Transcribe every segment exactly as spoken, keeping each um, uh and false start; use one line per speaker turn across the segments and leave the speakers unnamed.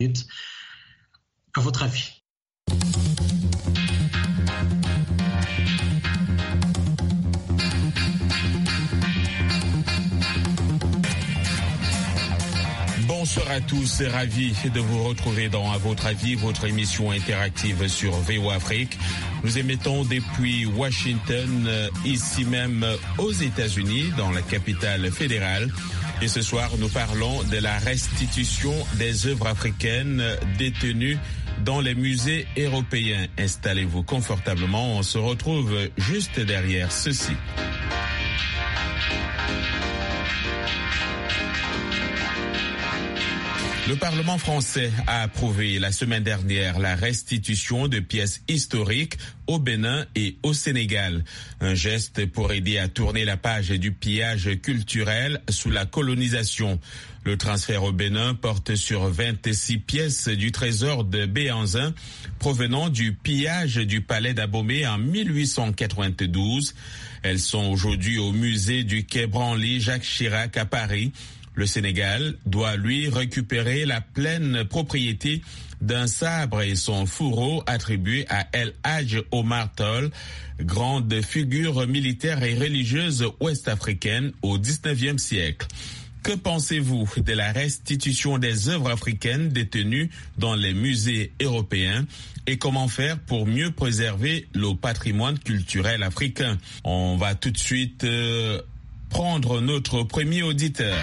À votre avis?
Bonsoir à tous, ravi de vous retrouver dans À votre avis, votre émission interactive sur V O Afrique. Nous émettons depuis Washington, ici même aux États-Unis, dans la capitale fédérale. Et ce soir, nous parlons de la restitution des œuvres africaines détenues dans les musées européens. Installez-vous confortablement, on se retrouve juste derrière ceci. Le Parlement français a approuvé la semaine dernière la restitution de pièces historiques au Bénin et au Sénégal. Un geste pour aider à tourner la page du pillage culturel sous la colonisation. Le transfert au Bénin porte sur vingt-six pièces du trésor de Béhanzin provenant du pillage du palais d'Abomey en mille huit cent quatre-vingt-douze. Elles sont aujourd'hui au musée du Quai Branly Jacques Chirac à Paris. Le Sénégal doit, lui, récupérer la pleine propriété d'un sabre et son fourreau attribué à El Hadj Omar Tall, grande figure militaire et religieuse ouest-africaine au dix-neuvième siècle. Que pensez-vous de la restitution des œuvres africaines détenues dans les musées européens et comment faire pour mieux préserver le patrimoine culturel africain? On va tout de suite euh, prendre notre premier auditeur.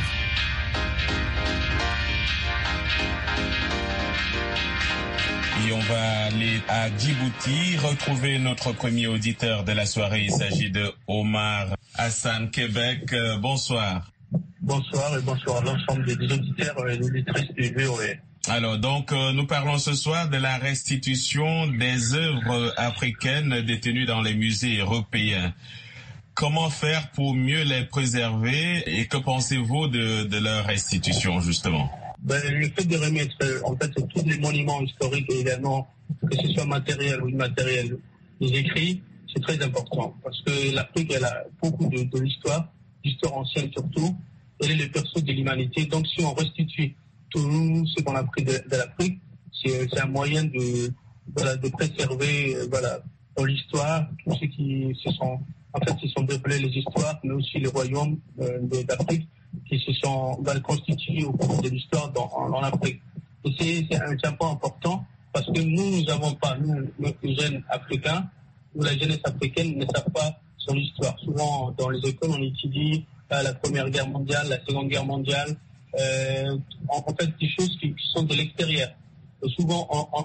Et on va aller à Djibouti, retrouver notre premier auditeur de la soirée. Il s'agit de Omar Hassan Québec. Euh, bonsoir.
Bonsoir et bonsoir à l'ensemble des auditeurs et des auditrices du V O A.
Alors donc euh, nous parlons ce soir de la restitution des œuvres africaines détenues dans les musées européens. Comment faire pour mieux les préserver et que pensez-vous de, de leur restitution justement?
Ben, le fait de remettre en fait tous les monuments historiques et également que ce soit matériel ou immatériel, les écrits, c'est très important parce que l'Afrique elle a beaucoup de, de l'histoire, l'histoire ancienne surtout, elle est le berceau de l'humanité. Donc si on restitue tout ce qu'on a pris de, de l'Afrique, c'est, c'est un moyen de voilà de préserver voilà dans l'histoire tous ceux qui se sont en fait se sont développés les histoires, mais aussi les royaumes euh, d'Afrique qui se sont bah, constitués au cours de l'histoire dans, en, en Afrique. Et c'est, c'est, un, c'est un point important parce que nous, nous n'avons pas, nous, les jeunes africains, ou la jeunesse africaine ne savent pas son histoire. Souvent, dans les écoles, on étudie euh, la Première Guerre mondiale, la Seconde Guerre mondiale, euh, en, en fait des choses qui, qui sont de l'extérieur. Et souvent,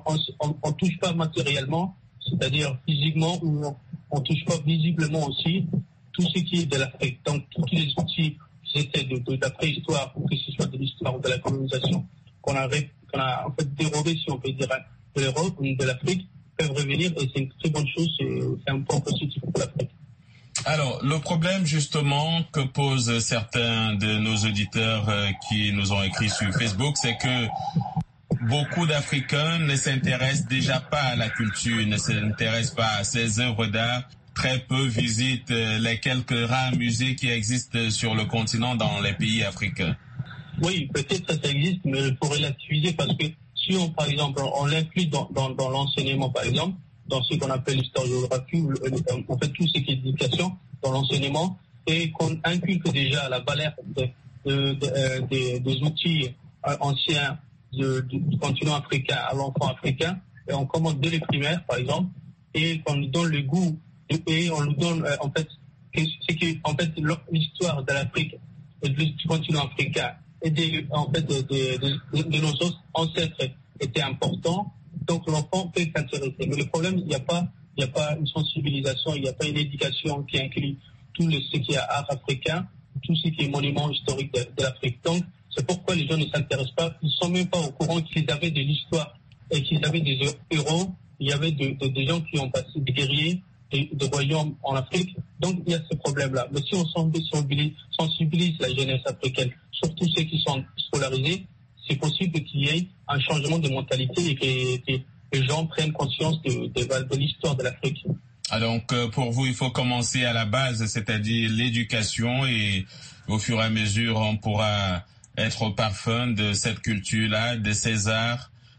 on ne touche pas matériellement, c'est-à-dire physiquement, ou on ne touche pas visiblement aussi tout ce qui est de l'Afrique. Donc, tous les outils qui étaient de, de, de la préhistoire, ou que ce soit de l'histoire ou de la colonisation, qu'on a, qu'on a en fait dérobé, si on peut dire, de l'Europe ou de l'Afrique, peuvent revenir et c'est une très bonne chose, c'est, c'est un point positif pour l'Afrique.
Alors, le problème justement que posent certains de nos auditeurs euh, qui nous ont écrit sur Facebook, c'est que beaucoup d'Africains ne s'intéressent déjà pas à la culture, ne s'intéressent pas à ces œuvres d'art. Très peu visitent les quelques rares musées qui existent sur le continent dans les pays africains.
Oui, peut-être que ça existe, mais il faut relativiser parce que si on, par exemple, on l'inclut dans, dans, dans l'enseignement, par exemple, dans ce qu'on appelle l'histoire-géographie, ou en fait tout ce qui est éducation, dans l'enseignement, et qu'on inculque déjà la valeur de, de, de, de, des outils anciens de, de, du continent africain à l'enfant africain, et on commence dès les primaires, par exemple, et qu'on lui donne le goût et on nous donne euh, en fait c'est que en fait l'histoire de l'Afrique et du continent africain et des, en fait de, de, de, de nos ancêtres était important, donc l'enfant peut s'intéresser. Mais le problème, il n'y a pas il n'y a pas une sensibilisation, il n'y a pas une éducation qui inclut tout le, ce qui est art africain, tout ce qui est monument historique de, de l'Afrique. Donc c'est pourquoi les gens ne s'intéressent pas, ils ne sont même pas au courant qu'ils avaient de l'histoire et qu'ils avaient des héros, il y avait de, de, des gens qui ont passé des guerriers de royaumes en Afrique. Donc, il y a ce problème-là. Mais si on sensibilise, sensibilise la jeunesse africaine, surtout ceux qui sont scolarisés, c'est possible qu'il y ait un changement de mentalité et que, que les gens prennent conscience de, de, de l'histoire de l'Afrique.
Ah donc, pour vous, il faut commencer à la base, c'est-à-dire l'éducation, et au fur et à mesure, on pourra être au parfum de cette culture-là, de ces arts,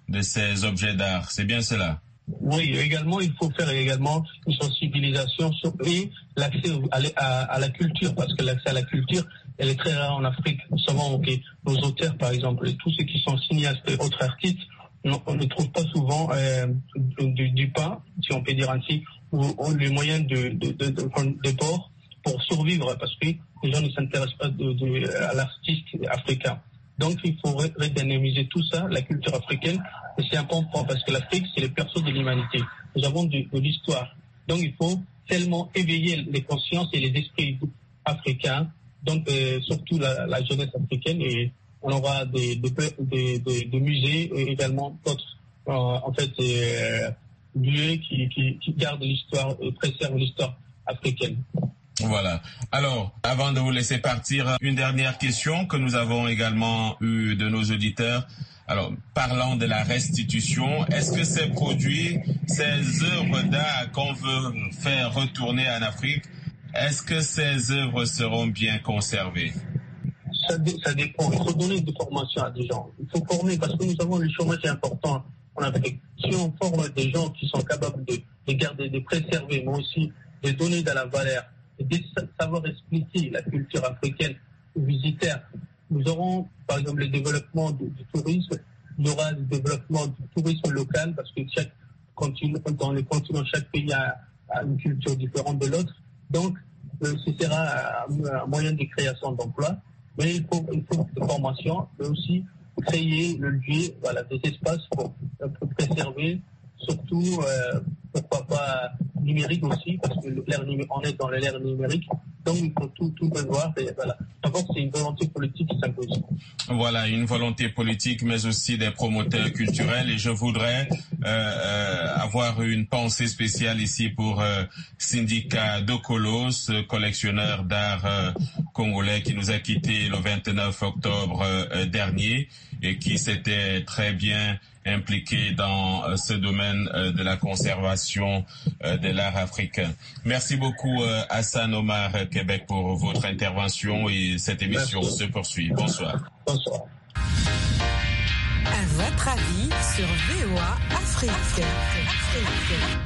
de ces objets d'art. C'est bien cela?
Oui, également, il faut faire également une sensibilisation sur, et l'accès à, à, à la culture, parce que l'accès à la culture, elle est très rare en Afrique. Nous savons que nos auteurs, par exemple, et tous ceux qui sont cinéastes et autres artistes, on ne trouve pas souvent euh, du, du pain, si on peut dire ainsi, ou, ou les moyens de, de, de, de, de port pour survivre, parce que les gens ne s'intéressent pas de, de, à l'artiste africain. Donc, il faut redynamiser tout ça, la culture africaine, et c'est important parce que l'Afrique, c'est les berceaux de l'humanité. Nous avons de, de l'histoire. Donc, il faut tellement éveiller les consciences et les esprits africains, donc euh, surtout la, la jeunesse africaine, et on aura des, des, des, des, des musées et également d'autres, euh, en fait, euh, lieux qui, qui, qui gardent l'histoire et préservent l'histoire africaine.
Voilà. Alors, avant de vous laisser partir, une dernière question que nous avons également eue de nos auditeurs. Alors, parlant de la restitution, est-ce que ces produits, ces œuvres d'art qu'on veut faire retourner en Afrique, est-ce que ces œuvres seront bien conservées?
Ça, ça dépend. Il faut donner des formations à des gens. Il faut former parce que nous avons le chômage important en Afrique. Si on forme des gens qui sont capables de, de garder, de préserver, mais aussi de donner de la valeur, et de savoir expliquer la culture africaine aux visiteurs. Nous aurons, par exemple, le développement du, du tourisme, il y aura le développement du tourisme local, parce que chaque continent, dans les continents, chaque pays a, a une culture différente de l'autre. Donc, euh, ce sera un, un moyen de création d'emplois. Mais il faut, il faut des formations, mais aussi créer le lieu, voilà, des espaces pour, pour préserver, surtout, euh, pourquoi pas numérique aussi, parce que l'ère numérique, on est dans l'ère numérique, donc il faut tout, tout revoir. Et voilà. D'abord, c'est une volonté politique qui s'impose.
Voilà, une volonté politique, mais aussi des promoteurs culturels. Et je voudrais euh, euh, avoir une pensée spéciale ici pour euh, Sindika Dokolo, ce collectionneur d'art euh, congolais qui nous a quittés le vingt-neuf octobre euh, dernier et qui s'était très bien impliqué dans euh, ce domaine euh, de la conservation euh, de l'art africain. Merci beaucoup euh, Hassan Omar Québec pour votre intervention et cette émission Merci. se poursuit. Bonsoir.
Bonsoir.
À votre avis sur V O A Afrique. Afrique.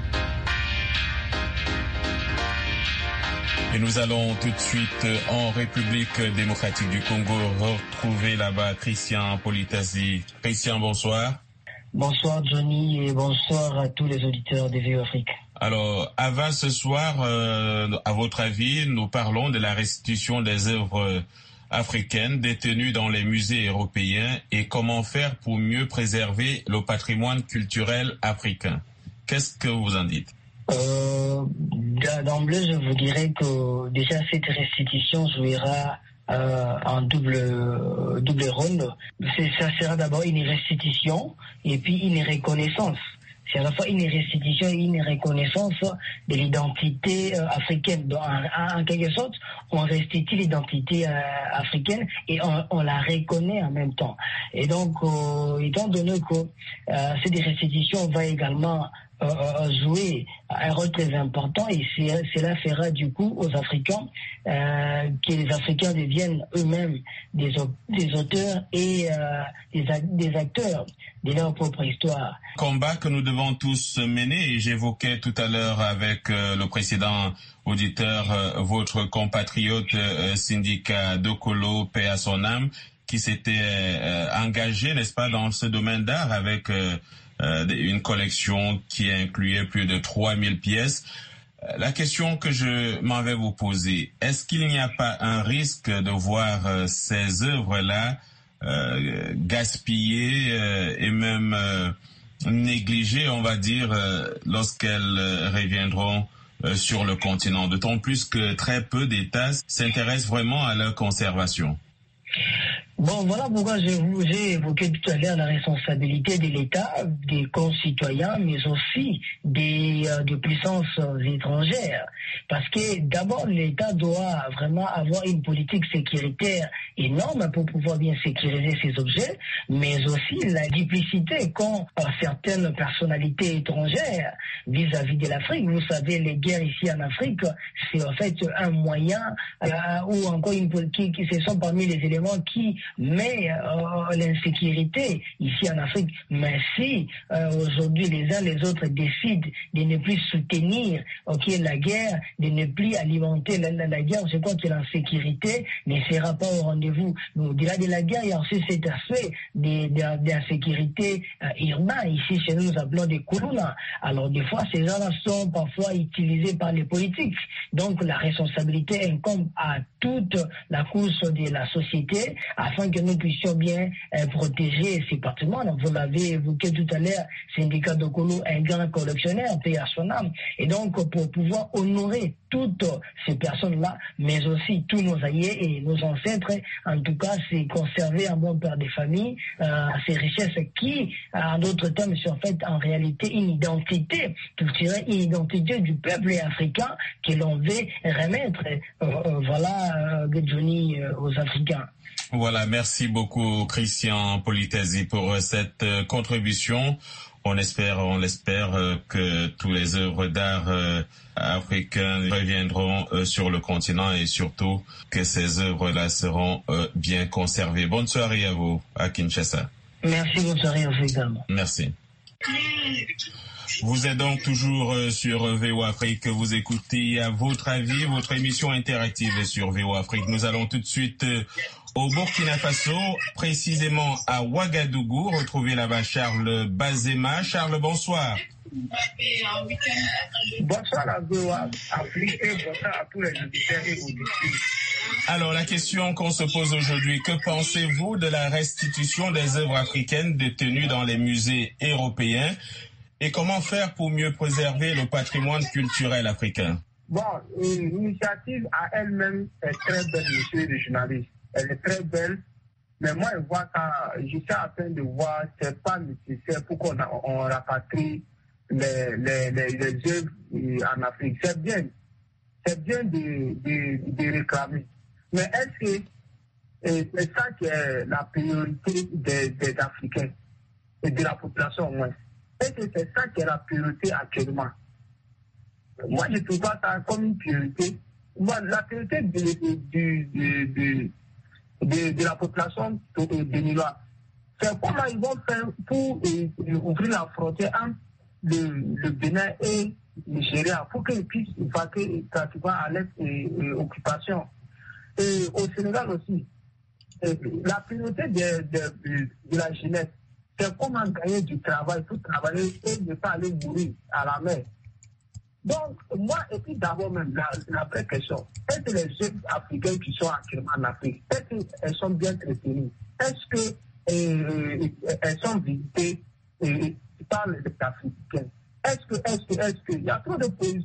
Et nous allons tout de suite en République démocratique du Congo retrouver là-bas Christian Politasi. Christian, bonsoir.
Bonsoir Johnny et bonsoir à tous les auditeurs de V O A Afrique.
Alors, avant ce soir, euh, à votre avis, nous parlons de la restitution des œuvres africaines détenues dans les musées européens et comment faire pour mieux préserver le patrimoine culturel africain. Qu'est-ce que vous en dites?
euh, D'emblée, je vous dirais que déjà cette restitution jouera Euh, en double euh, double rôle. C'est, ça sera d'abord une restitution et puis une reconnaissance. C'est à la fois une restitution et une reconnaissance de l'identité euh, africaine. Donc, en, en quelque sorte, on restitue l'identité euh, africaine et on, on la reconnaît en même temps. Et donc, euh, étant donné que euh, cette restitution va également Euh, jouer un rôle très important et c'est, cela fera du coup aux Africains euh, que les Africains deviennent eux-mêmes des, des auteurs et euh, des, des acteurs de leur propre histoire.
Combat que nous devons tous mener et j'évoquais tout à l'heure avec euh, le précédent auditeur euh, votre compatriote euh, Sindika Dokolo, paix à son âme, qui s'était euh, engagé, n'est-ce pas, dans ce domaine d'art avec euh, Euh, une collection qui incluait plus de trois mille pièces. Euh, la question que je m'en vais vous poser, est-ce qu'il n'y a pas un risque de voir euh, ces œuvres-là euh, gaspillées euh, et même euh, négligées, on va dire, euh, lorsqu'elles euh, reviendront euh, sur le continent, d'autant plus que très peu d'États s'intéressent vraiment à leur conservation?
Bon, voilà pourquoi je vous ai évoqué tout à l'heure la responsabilité de l'État, des concitoyens, mais aussi des, euh, des puissances étrangères. Parce que d'abord, l'État doit vraiment avoir une politique sécuritaire énorme pour pouvoir bien sécuriser ses objets, mais aussi la duplicité qu'ont certaines personnalités étrangères vis-à-vis de l'Afrique. Vous savez, les guerres ici en Afrique, c'est en fait un moyen, euh, ou encore une politique, ce sont parmi les éléments qui mais euh, l'insécurité ici en Afrique. Mais si euh, aujourd'hui les uns les autres décident de ne plus soutenir okay, la guerre, de ne plus alimenter la, la, la guerre, je crois que l'insécurité ne sera pas au rendez-vous. Mais au-delà de la guerre, il y a aussi cet aspect d'insécurité euh, urbaine. Ici, chez nous, nous appelons des koulouna. Alors, des fois, ces gens-là sont parfois utilisés par les politiques. Donc, la responsabilité incombe à toute la course de la société afin que nous puissions bien euh, protéger ces patrimoines. Vous l'avez évoqué tout à l'heure, syndicat de Kolo, un grand collectionneur, paye à son âme. Et donc, pour pouvoir honorer toutes ces personnes-là, mais aussi tous nos aïeux et nos ancêtres, en tout cas, c'est conserver un bon père de famille, euh, ces richesses qui, en d'autres termes, sont en fait en réalité une identité culturelle, une identité du peuple africain que l'on veut remettre, euh, euh, voilà, euh, Johnny, euh, aux Africains.
Voilà, merci beaucoup Christian Politesi pour cette euh, contribution. On espère, on l'espère euh, que tous les œuvres d'art euh, africains reviendront euh, sur le continent et surtout que ces œuvres-là seront euh, bien conservées. Bonne soirée à vous à Kinshasa.
Merci, bonne soirée à vous également.
Merci. Vous êtes donc toujours euh, sur V O Afrique, vous écoutez à votre avis, votre émission interactive sur V O Afrique. Nous allons tout de suite euh, au Burkina Faso, précisément à Ouagadougou, retrouver là-bas Charles Bazema. Charles, bonsoir.
Bonsoir à V O Afrique et bonsoir à tous les auditeurs et auditrices.
Alors, la question qu'on se pose aujourd'hui, que pensez-vous de la restitution des œuvres africaines détenues dans les musées européens? Et comment faire pour mieux préserver le patrimoine culturel africain?
Bon, l'initiative à elle-même est très belle, monsieur le journaliste. Elle est très belle, mais moi, je vois ça, je suis en train de voir, c'est pas nécessaire pour qu'on on rapatrie les, les, les, les œuvres en Afrique. C'est bien, c'est bien de, de, de réclamer. Mais est-ce que c'est ça qui est la priorité des, des Africains et de la population au moins? Est-ce que c'est ça qui est la priorité actuellement? Moi, je ne trouve pas ça comme une priorité. Moi, la priorité de, de, de, de, de, de la population béninoise, c'est comment ils vont faire pour euh, ouvrir la frontière entre le, le Bénin et le Nigeria pour qu'ils puissent vaquer pratiquement à l'aide et, et occupation. Et au Sénégal aussi, euh, la priorité de, de, de, de la jeunesse, c'est comment gagner du travail pour travailler et ne pas aller mourir à la mer. Donc, moi, et puis d'abord même, la, la vraie question, est-ce que les jeunes africains qui sont actuellement en Afrique, est-ce qu'elles sont bien traitées? Est-ce qu'elles euh, sont visitées euh, par les Africains? Est-ce que, est-ce que, est-ce que, il y a trop de,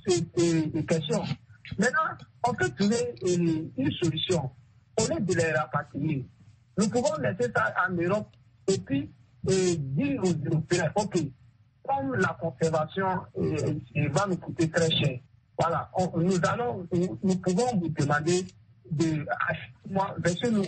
de, de questions. Maintenant, on peut trouver une, une solution. Au lieu de les rapatrier, nous pouvons laisser ça en Europe et puis et dire aux Européens, ok, comme la conservation euh, va nous coûter très cher, voilà, on, nous allons, nous, nous pouvons vous demander de moi, verser-nous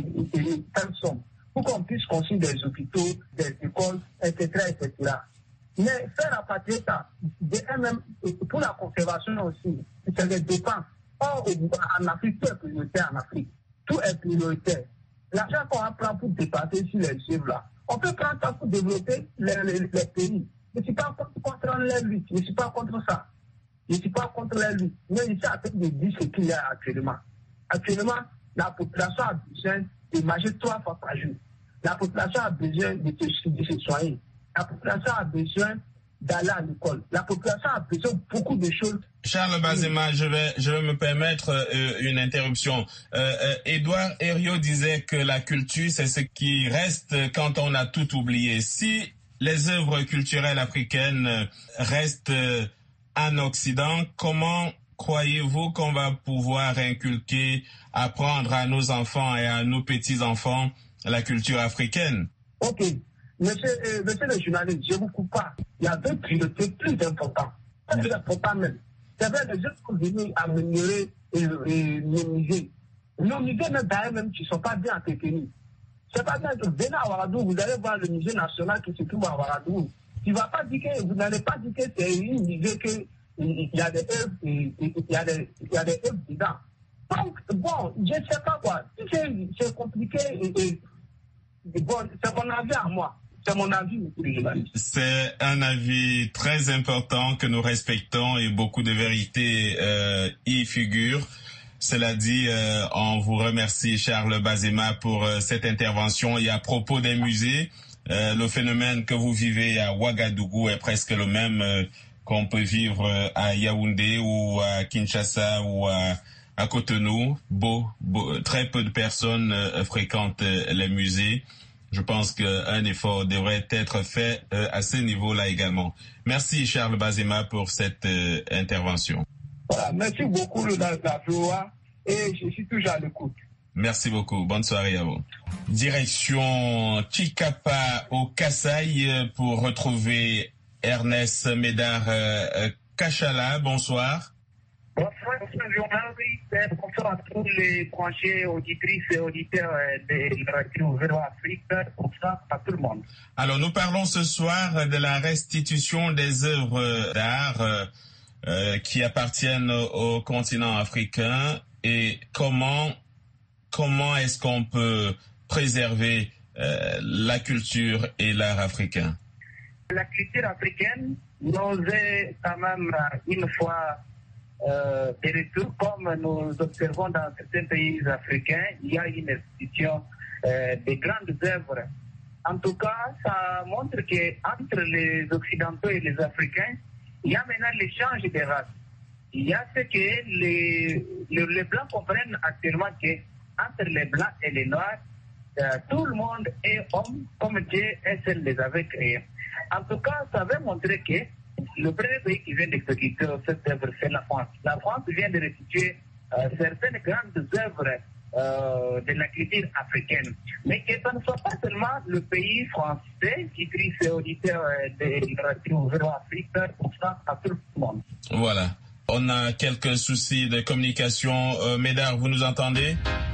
une telle somme pour qu'on puisse construire des hôpitaux, des écoles, et cetera, et cetera. Mais faire rapatrier ça, même pour la conservation aussi, c'est des dépenses. Or, en Afrique, tout est prioritaire en Afrique. Tout est prioritaire. L'argent qu'on apprend pour dépasser sur les œuvres là, on peut prendre ça pour développer les, les, les pays. Je ne suis pas contre les luttes, je ne suis pas contre ça. Je ne suis pas contre les luttes. Mais je suis en train de dire ce qu'il y a actuellement. Actuellement, la population a besoin de manger trois fois par jour. La population a besoin de se, de se soigner. La population a besoin d'aller à l'école. La population a besoin de beaucoup de choses.
Charles Bazema, je vais, je vais me permettre euh, une interruption. Euh, euh, Édouard Herriot disait que la culture, c'est ce qui reste quand on a tout oublié. Si les œuvres culturelles africaines restent euh, en Occident, comment croyez-vous qu'on va pouvoir inculquer, apprendre à nos enfants et à nos petits-enfants la culture africaine?
Ok. Monsieur, euh, monsieur le journaliste, je ne vous coupe pas. Il y a deux priorités plus importantes. Plus importantes même. C'est vrai, les gens sont venus améliorer et, et nos musées. Nos musées, même d'ailleurs, même, qui ne sont pas bien entretenus. C'est pas bien que venez à Ouagadougou, vous allez voir le musée national qui se trouve à Ouagadougou. Tu vas pas dire que, vous n'allez pas dire que c'est une musée que il y a des œuvres, il y a des, il y a des œuvres dedans. Donc, bon, je ne sais pas quoi. C'est, c'est compliqué et, et, et bon, c'est mon avis à moi. C'est mon avis, monsieur le journaliste.
C'est un avis très important que nous respectons et beaucoup de vérités euh, y figurent. Cela dit, euh, on vous remercie, Charles Bazema, pour euh, cette intervention. Et à propos des musées, euh, le phénomène que vous vivez à Ouagadougou est presque le même euh, qu'on peut vivre euh, à Yaoundé ou à Kinshasa ou à, à Cotonou. Beau, beau, très peu de personnes euh, fréquentent euh, les musées. Je pense qu'un effort devrait être fait euh, à ce niveau-là également. Merci, Charles Bazema, pour cette euh, intervention.
Voilà, merci beaucoup, le la et je suis toujours à l'écoute.
Merci beaucoup. Bonne soirée à vous. Direction Tchikapa au Kasaï pour retrouver Ernest Médard euh, Kachala. Bonsoir.
Bonsoir, monsieur le journaliste. Bonsoir à tous les branchés auditrices et auditeurs de la radio Véro Afrique. Bonsoir à tout le monde.
Alors, nous parlons ce soir de la restitution des œuvres d'art euh, euh, qui appartiennent au, au continent africain et comment comment est-ce qu'on peut préserver euh, la culture et l'art africain.
La culture africaine nous est quand même une fois euh, de retour, comme nous observons dans certains pays africains, il y a une restitution euh, de grandes œuvres. En tout cas, ça montre qu'entre les Occidentaux et les Africains, il y a maintenant l'échange des races. Il y a ce que les, les, les Blancs comprennent actuellement qu'entre les Blancs et les Noirs, euh, tout le monde est homme comme Dieu et seul les avait créés. En tout cas, ça veut montrer que le premier pays qui vient d'exécuter cette œuvre, c'est la France. La France vient de restituer euh, certaines grandes œuvres euh, de la culture africaine. Mais que ce ne soit pas seulement le pays français qui crie ses auditeurs de la radio Véro Afrique, pour ça à tout le monde.
Voilà. On a quelques soucis de communication. Euh, Médard, vous nous entendez?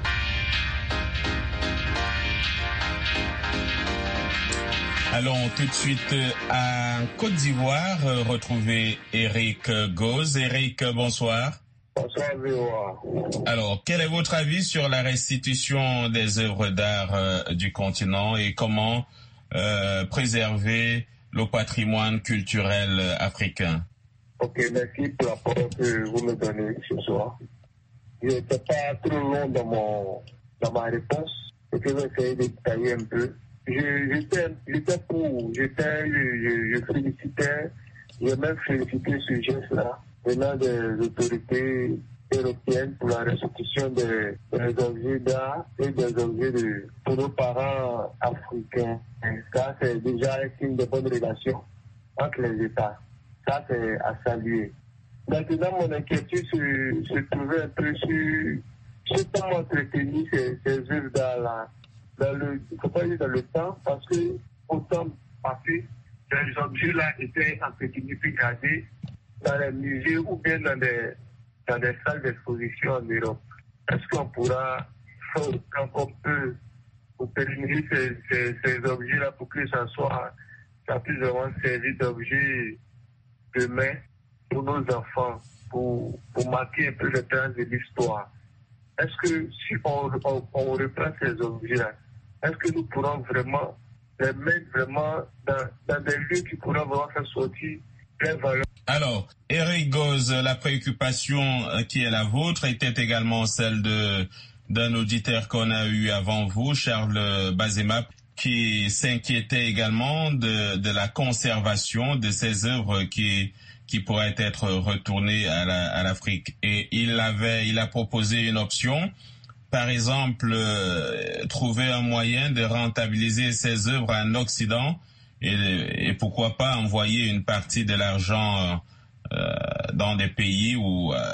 Allons tout de suite à Côte d'Ivoire, euh, retrouver Eric Goz. Eric, bonsoir.
Bonsoir, Véro.
Alors, quel est votre avis sur la restitution des œuvres d'art euh, du continent et comment euh, préserver le patrimoine culturel africain?
Ok, merci pour la parole que vous me donnez ce soir. Je n'étais pas trop long dans, mon, dans ma réponse, et que je vais essayer de détailler un peu. J'étais, j'étais pour, j'étais, je, je félicitais, j'ai même félicité ce geste-là, venant des autorités européennes pour la restitution des, des objets d'art et des objets de, pour nos parents africains. Ça, c'est déjà un signe de bonne relation entre les États. Ça, c'est à saluer. Maintenant, mon inquiétude se, se trouvait un peu sur, sur comment entretenir ces, ces œuvres d'art-là. Dans le, il ne faut pas dire dans le temps, parce que au temps passé, ces objets-là étaient entretenus puis gardés dans les musées ou bien dans des, dans des salles d'exposition en Europe. Est-ce qu'on pourra, quand on peut, pour pérenniser ces, ces, ces objets-là pour que ça soit, ça puisse vraiment servir d'objet demain pour nos enfants, pour, pour marquer un peu le temps de l'histoire. Est-ce que si on, on, on reprend ces objets-là, est-ce que nous pourrons vraiment les mettre vraiment dans, dans des lieux qui pourront vraiment faire sortir les valeurs?
Alors, Eric Goz, la préoccupation qui est la vôtre était également celle de d'un auditeur qu'on a eu avant vous, Charles Bazema, qui s'inquiétait également de, de la conservation de ces œuvres qui qui pourraient être retournées à la, à l'Afrique. Et il avait, il a proposé une option. Par exemple, euh, trouver un moyen de rentabiliser ces œuvres en Occident et, et pourquoi pas envoyer une partie de l'argent euh, dans des pays où euh,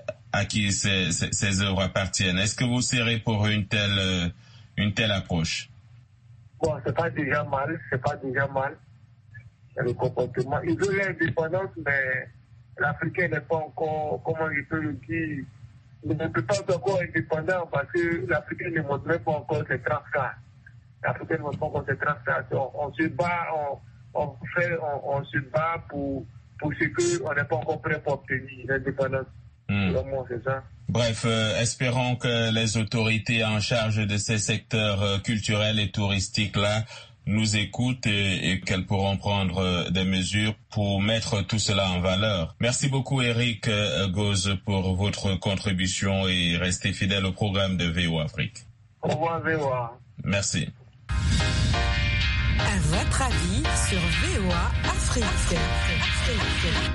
à qui ces, ces, ces œuvres appartiennent. Est-ce que vous serez pour une telle une telle approche?
Bon, c'est pas déjà mal, c'est pas déjà mal. Le comportement. Ils veulent l'indépendance, mais l'Africain n'est pas encore, comment je peux le dire, il ne peut pas être encore indépendant parce que l'Africain ne montre même pas encore ses transferts. L'Africain ne montre pas encore ses transferts. On, on se bat, on, on, fait, on, on se bat pour, pour ce qu'on n'est pas encore prêt pour obtenir l'indépendance. Mmh. Vraiment, c'est ça.
Bref, euh, espérons que les autorités en charge de ces secteurs euh, culturels et touristiques-là nous écoutent et, et qu'elles pourront prendre euh, des mesures pour mettre tout cela en valeur. Merci beaucoup Eric euh, Goz pour votre contribution et restez fidèle au programme de V O A Afrique.
Au revoir V O A.
Merci.
À votre avis sur V O A Afrique. Afrique.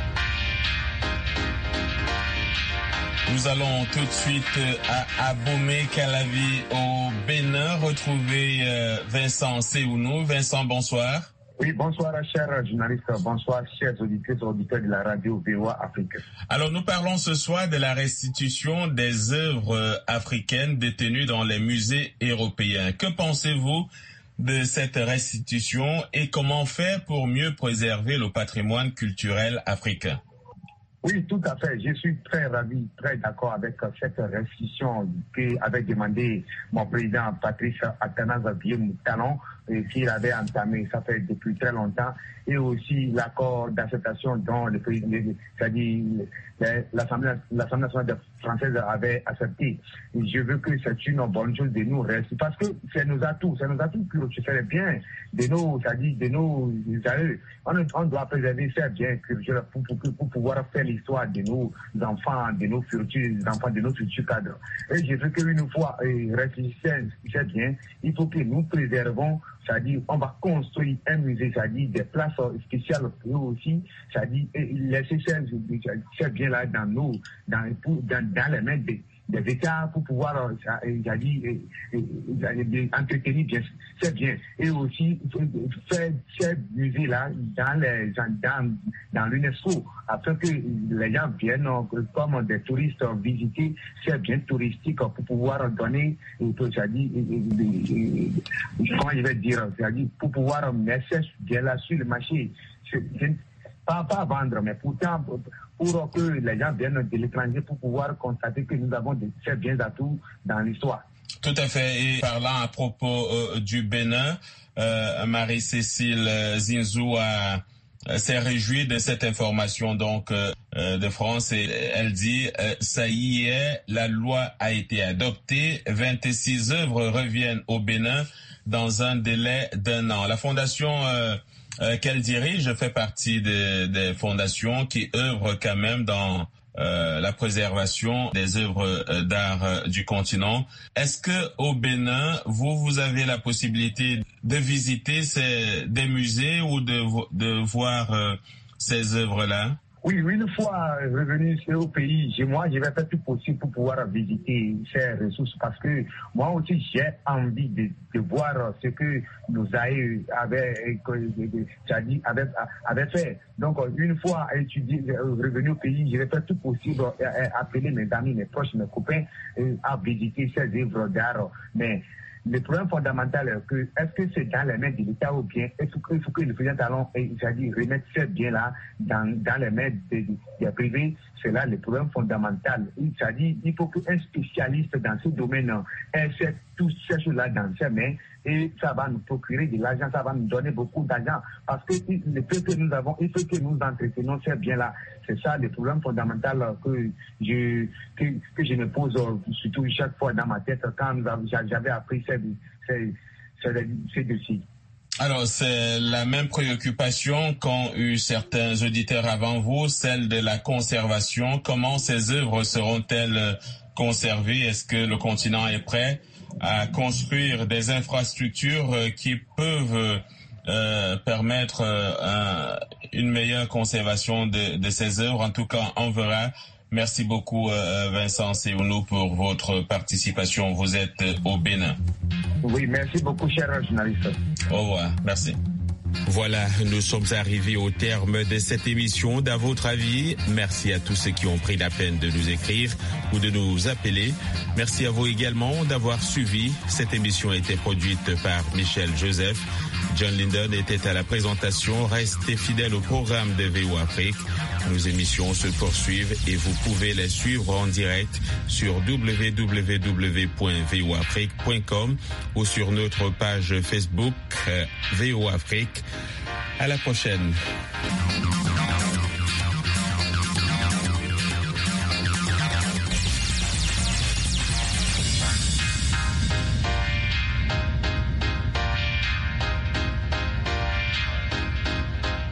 Nous allons tout de suite à Abomey-Calavi au Bénin retrouver euh, Vincent Séounou. Vincent, bonsoir.
Oui, bonsoir chers journalistes, bonsoir chers auditeurs et auditeurs de la radio V O A Afrique.
Alors nous parlons ce soir de la restitution des œuvres africaines détenues dans les musées européens. Que pensez-vous de cette restitution et comment faire pour mieux préserver le patrimoine culturel africain?
Oui, tout à fait. Je suis très ravi, très d'accord avec cette restitution qu'avait demandé mon président Patrice Athanase Talon, qu'il avait entamé, ça fait depuis très longtemps, et aussi l'accord d'acceptation dont le président, c'est-à-dire l'Assemblée nationale française avait accepté. Et je veux que c'est une bonne chose de nous rester, parce que c'est nos atouts, c'est nos atouts culturels bien, de nos, c'est-à-dire de nos aïeux. On, on doit préserver ces biens culturels pour, pour, pour pouvoir faire l'histoire de nos enfants, de nos futurs enfants, de nos futurs cadres. Et je veux qu'une fois restitué ces biens, il faut que nous préservons, c'est-à-dire on va construire un musée, c'est-à-dire des places spéciales pour eux aussi, c'est-à-dire laisser ces, ces biens-là dans nos, dans, dans, dans les mains des, des États pour pouvoir, c'est-à-dire entretenir bien ces biens et aussi faire ces musées-là dans les dans, dans l'UNESCO afin que les gens viennent comme des touristes visiter ces biens touristiques pour pouvoir donner, c'est-à-dire comment je vais dire, c'est-à-dire pour pouvoir mettre ces biens-là sur le marché. Pas, pas vendre, mais pourtant pour que les gens viennent de l'étranger pour pouvoir constater que nous avons de très bien atouts dans l'histoire.
Tout à fait. Et parlant à propos euh, du Bénin, euh, Marie-Cécile Zinzou a, s'est réjouie de cette information donc euh, de France et elle dit euh, ça y est, la loi a été adoptée, vingt-six œuvres reviennent au Bénin dans un délai d'un an. La fondation euh, Euh, qu'elle dirige fait partie des, des fondations qui œuvrent quand même dans euh, la préservation des œuvres euh, d'art euh, du continent. Est-ce que au Bénin, vous vous avez la possibilité de visiter ces, des musées ou de, de voir euh, ces œuvres-là?
Oui, une fois revenu au pays, moi, je vais faire tout possible pour pouvoir visiter ces ressources parce que moi aussi, j'ai envie de, de voir ce que nos aïeux avaient, avaient, avaient, avaient fait. Donc, une fois étudié, revenu au pays, je vais faire tout possible, appeler mes amis, mes proches, mes copains à visiter ces œuvres d'art. Mais le problème fondamental est que, est-ce que c'est dans les mains de l'État ou bien est-ce qu'il faut que le président Talon, c'est-à-dire remettre ces biens-là dans, dans les mains des de, de privés? C'est là le problème fondamental. C'est-à-dire il faut qu'un spécialiste dans ce domaine ait toutes ces choses-là dans ses mains et ça va nous procurer de l'argent, ça va nous donner beaucoup d'argent parce que le peu que nous avons, il faut que nous entretenons ces biens-là. C'est ça le problème fondamental que je, que, que je me pose surtout chaque fois dans ma tête quand j'avais appris ces, ces, ces, ces dossiers.
Alors, c'est la même préoccupation qu'ont eu certains auditeurs avant vous, celle de la conservation. Comment ces œuvres seront-elles conservées? Est-ce que le continent est prêt à construire des infrastructures qui peuvent euh, permettre euh, une meilleure conservation de, de ces œuvres? En tout cas, on verra. Merci beaucoup, euh, Vincent Séounou, pour votre participation. Vous êtes au Bénin.
Oui, merci beaucoup, cher journaliste.
Au revoir. Merci.
Voilà, nous sommes arrivés au terme de cette émission. D'à votre avis, merci à tous ceux qui ont pris la peine de nous écrire ou de nous appeler. Merci à vous également d'avoir suivi. Cette émission a été produite par Michel Joseph. John Linden était à la présentation. Restez fidèles au programme de V O A Afrique. Nos émissions se poursuivent et vous pouvez les suivre en direct sur w w w point v o afrique point com ou sur notre page Facebook euh, V O A Afrique. À la prochaine.